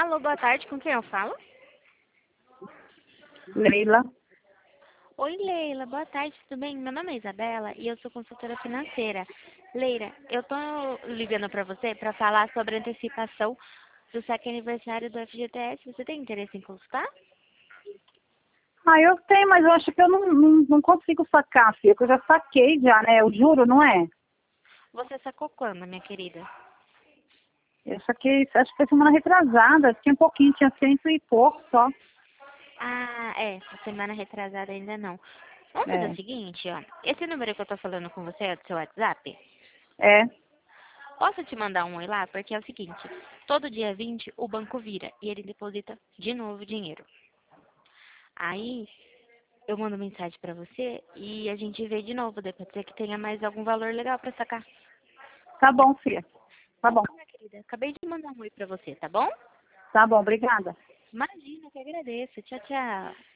Alô, boa tarde, com quem eu falo? Leila. Oi, Leila, boa tarde, tudo bem? Meu nome é Isabela e eu sou consultora financeira. Leila, eu tô ligando pra você pra falar sobre a antecipação do saque aniversário do FGTS. Você tem interesse em consultar? Eu tenho, mas eu acho que eu não consigo sacar, filha, porque eu já saquei já, né? Eu juro, não é? Você sacou quando, minha querida? Eu saquei, acho que foi semana retrasada, tinha um pouquinho, tinha 100 e pouco só. Ah, semana retrasada ainda não. Vamos fazer o É, seguinte, ó. Esse número que eu tô falando com você é do seu WhatsApp? é, Posso te mandar um oi lá? Porque é o seguinte, todo dia 20 o banco vira e ele deposita de novo o dinheiro. Aí eu mando mensagem pra você e a gente vê de novo, daí pode ser que tenha mais algum valor legal pra sacar. tá bom, filha. Tá Tá bom, bom, minha querida. Acabei de mandar um oi pra você, tá bom? tá bom, obrigada. Imagina, que agradeço. Tchau, tchau.